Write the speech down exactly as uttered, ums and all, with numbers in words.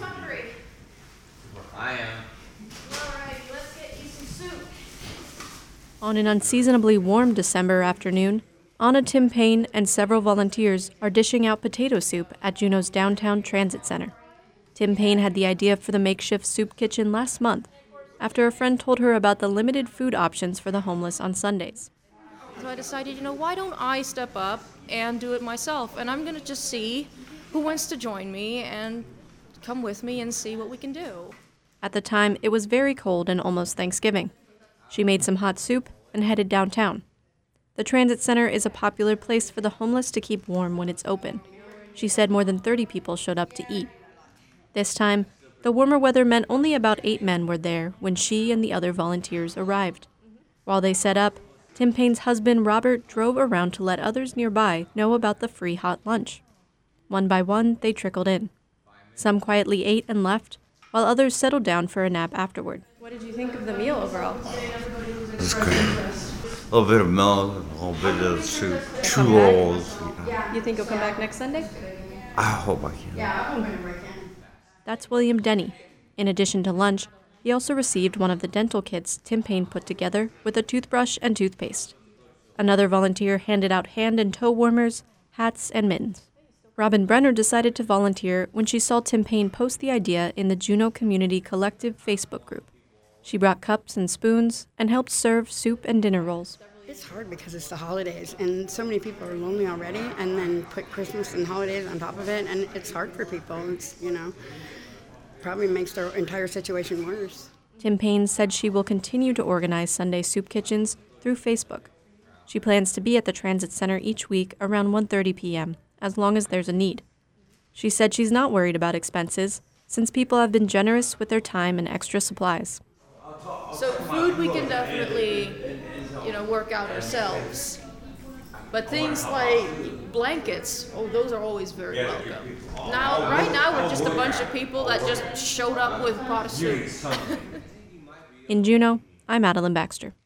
hungry. I am. All right, let's get you some soup. On an unseasonably warm December afternoon, Anna Tim Payne and several volunteers are dishing out potato soup at Juneau's downtown transit center. Tim Payne had the idea for the makeshift soup kitchen last month after a friend told her about the limited food options for the homeless on Sundays. So I decided, you know, why don't I step up and do it myself? And I'm going to just see who wants to join me and come with me and see what we can do. At the time, it was very cold and almost Thanksgiving. She made some hot soup and headed downtown. The transit center is a popular place for the homeless to keep warm when it's open. She said more than thirty people showed up to eat. This time, the warmer weather meant only about eight men were there when she and the other volunteers arrived. While they set up, Tim Payne's husband, Robert, drove around to let others nearby know about the free hot lunch. One by one, they trickled in. Some quietly ate and left, while others settled down for a nap afterward. What did you think of the meal overall? It's great. A little bit of milk, a little bit of soup, two rolls. You know. You think you'll come back next Sunday? I hope I can. That's William Denny. In addition to lunch, he also received one of the dental kits Tim Payne put together with a toothbrush and toothpaste. Another volunteer handed out hand and toe warmers, hats, and mittens. Robin Brenner decided to volunteer when she saw Tim Payne post the idea in the Juneau Community Collective Facebook group. She brought cups and spoons and helped serve soup and dinner rolls. It's hard because it's the holidays, and so many people are lonely already, and then put Christmas and holidays on top of it, and it's hard for people. It's, you know, probably makes their entire situation worse. Tim Payne said she will continue to organize Sunday soup kitchens through Facebook. She plans to be at the transit center each week around one thirty p.m., as long as there's a need. She said she's not worried about expenses, since people have been generous with their time and extra supplies. So food we can definitely, you know, work out ourselves. But things like blankets, oh, those are always very welcome. Now, right now, we're just a bunch of people that just showed up with a pot of soup. In Juneau, I'm Madeline Baxter.